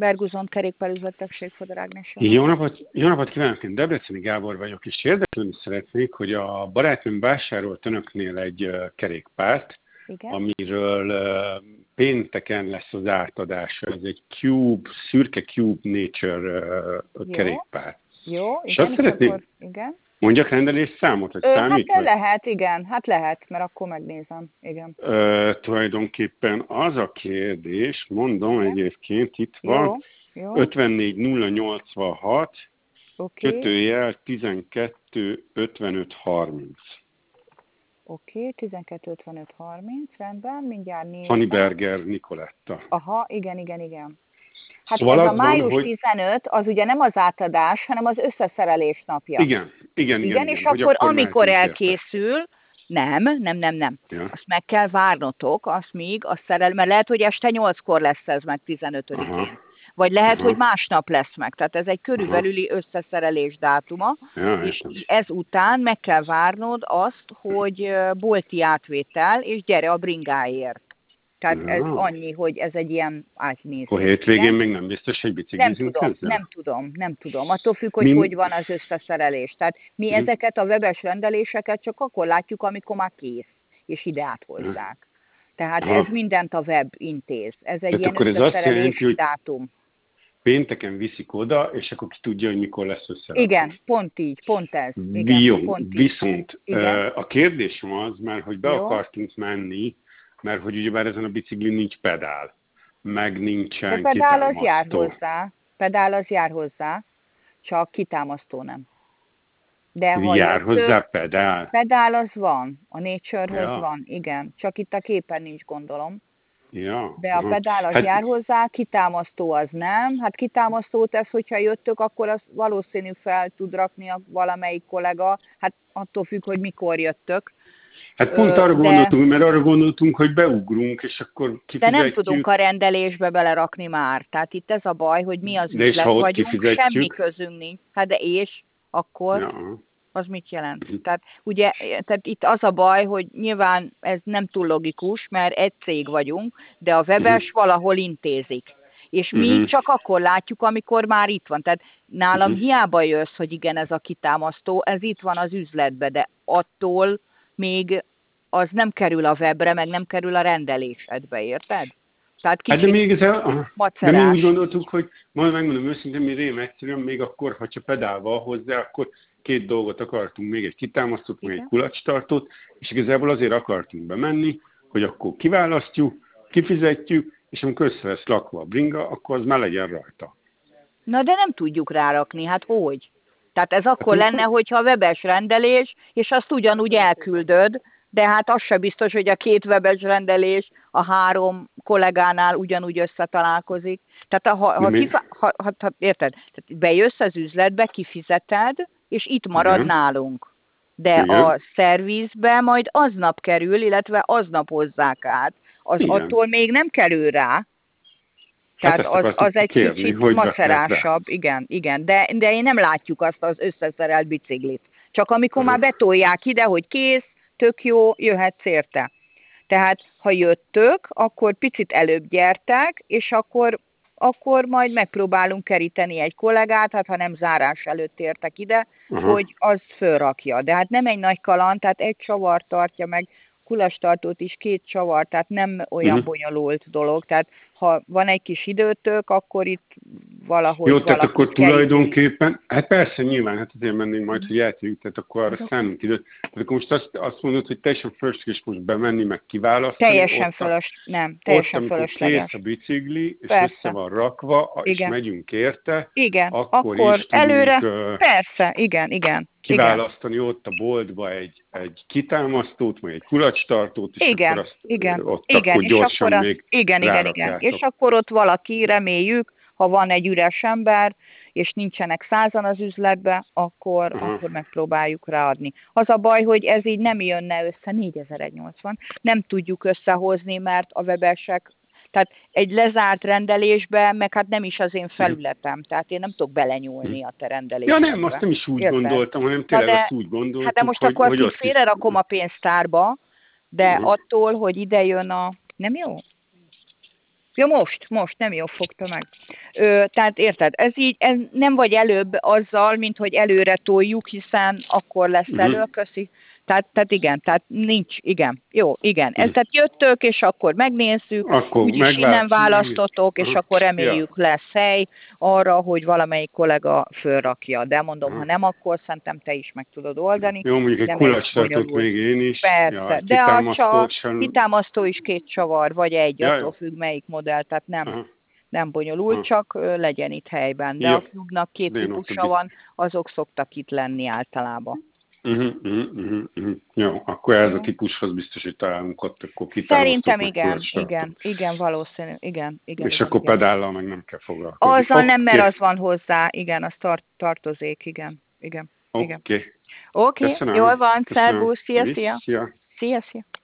Berguzon kerékpárüzletegség Fodor Ágnes. Jó napot kívánok, én Debreceni Gábor vagyok, és érdeklődni szeretnék, hogy a barátnőm vásárolt önöknél egy kerékpárt, Igen? amiről pénteken lesz az átadása. Ez egy szürke Cube Nature kerékpár. Jó, és igen, azt szeretném, akkor, igen. mondjak rendelésszámot, hogy számít? Hát lehet, igen, hát lehet, mert akkor megnézem, igen. Tulajdonképpen az a kérdés, mondom Igen. egyébként, itt van, Jó. 54086, Oké. kötőjel 125530. Oké, 125530, rendben, mindjárt nézem. Haniberger Nicoletta. Aha, igen. Hát szóval ez a van, május hogy... 15, az ugye nem az átadás, hanem az összeszerelés napja. Igen, és hogy akkor amikor mehetünk elkészül, nem. Ja. Azt meg kell várnotok, azt még a mert lehet, hogy este 8-kor lesz ez meg 15-én. Aha. Vagy lehet, Aha. hogy másnap lesz meg. Tehát ez egy körülbelüli összeszerelés dátuma, Ja, és ezután meg kell várnod azt, hogy bolti átvétel, és gyere a bringáért. Tehát ez annyi, hogy ez egy ilyen átnézés. Akkor hétvégén még nem biztos, hogy biciklizünk ezzel? Nem tudom. Attól függ, hogy van az összeszerelés. Tehát mi ezeket a webes rendeléseket csak akkor látjuk, amikor már kész, és ide áthozzák. Tehát ez mindent a web intéz. Ez egy ilyen összeszerelés dátum. Pénteken viszik oda, és akkor ki tudja, hogy mikor lesz összerakva. Igen, pont így, pont ez. Viszont a kérdésem az, mert hogy be akartunk menni, mert hogy ugyebár ezen a biciklin nincs pedál, meg nincsen kitámasztó. Pedál az jár hozzá, csak kitámasztó nem. De jár hozzá pedál? Pedál az van, a Nature-höz van, igen. Csak itt a képen nincs, gondolom. Ja. De a pedál az jár hozzá, kitámasztó az nem. Hát kitámasztót ez, hogyha jöttök, akkor az valószínű fel tud rakni a valamelyik kollega. Hát attól függ, hogy mikor jöttök. Hát pont arra gondoltunk, hogy beugrunk, és akkor kifizetjük. De nem tudunk a rendelésbe belerakni már. Tehát itt ez a baj, hogy mi az üzlet vagyunk, semmi közünk nincs. Hát de akkor az mit jelent? Tehát ugye, itt az a baj, hogy nyilván ez nem túl logikus, mert egy cég vagyunk, de a webes valahol intézik. És mi csak akkor látjuk, amikor már itt van. Tehát nálam hiába jössz, hogy igen, ez a kitámasztó, ez itt van az üzletbe, de attól még az nem kerül a webre, meg nem kerül a rendelésedbe, érted? Tehát kicsit de mi úgy gondoltuk, hogy majd megmondom őszintén, mi rém egyszerűen, még akkor, ha csak pedálval hozzá, akkor 2 dolgot akartunk, még egy kitámasztót, még egy kulacstartót, és igazából azért akartunk bemenni, hogy akkor kiválasztjuk, kifizetjük, és amikor össze lesz lakva a bringa, akkor az már legyen rajta. Na de nem tudjuk rárakni, hát hogy? Tehát ez akkor lenne, hogyha webes rendelés, és azt ugyanúgy elküldöd, de hát az se biztos, hogy a 2 webes rendelés a 3 kollégánál ugyanúgy összetalálkozik. Tehát érted? Tehát bejössz az üzletbe, kifizeted, és itt marad nálunk. De a szervizbe majd aznap kerül, illetve aznap hozzák át. Attól még nem kerül rá. Tehát az egy kicsit macerásabb, igen. De én nem látjuk azt az összeszerelt biciklit. Csak amikor már betolják ide, hogy kész, tök jó, jöhetsz érte. Tehát, ha jöttök, akkor picit előbb gyertek, és akkor majd megpróbálunk keríteni egy kollégát, hát ha nem zárás előtt értek ide, hogy az fölrakja. De hát nem egy nagy kaland, tehát egy csavar tartja meg, kulastartót is 2 csavar, tehát nem olyan bonyolult dolog. Tehát ha van egy kis időtök, akkor itt valahogy... Jó, tehát akkor tulajdonképpen, hát persze nyilván, hát azért mennénk majd, hogy eltűnjük, tehát akkor arra szánunk időt. Tehát akkor most azt mondod, hogy teljesen fölösleges most bemenni, meg kiválasztani. Teljesen fölösleges. Kész a bicikli, és össze van rakva, és megyünk érte, akkor is előre, tudunk, persze, igen. kiválasztani ott a boltba egy kitámasztót, vagy egy kulacstartót, és akkor azt akkor gyorsan még Igen. És akkor ott valaki, reméljük, ha van egy üres ember, és nincsenek 100-an az üzletbe, akkor megpróbáljuk ráadni. Az a baj, hogy ez így nem jönne össze, 4180, nem tudjuk összehozni, mert a webesek, tehát egy lezárt rendelésbe, meg hát nem is az én felületem, tehát én nem tudok belenyúlni a te rendelésedbe. Ja nem, azt nem is úgy gondoltam, hanem tényleg azt úgy gondoltam, hát de most akkor azt félre rakom a pénztárba, de attól, hogy ide jön nem jó? Ja, most, nem jó fogta meg. Tehát érted, ez nem vagy előbb azzal, mint hogy előre toljuk, hiszen akkor lesz köszi. Tehát igen, tehát nincs, igen, jó, igen. Tehát jöttök, és akkor megnézzük, akkor úgyis innen választotok, és akkor reméljük lesz hely arra, hogy valamelyik kollega fölrakja. De mondom, ha nem, akkor szerintem te is meg tudod oldani. Jó, mondjuk egy kulacstartót még én is. Persze, de a kitámasztó is 2 csavar, vagy egy, attól függ melyik modell, tehát nem bonyolult, csak legyen itt helyben. De a Cube-nak 2 típusa van, azok szoktak itt lenni általában. Jó, akkor ez a típushoz biztos, hogy találunk ott, akkor szerintem igen, valószínű, igen. És akkor pedállal meg nem kell foglalkozni. Azzal nem, mert az van hozzá, igen, az tartozék, igen. Oké. Oké, jól van, szervusz, szia.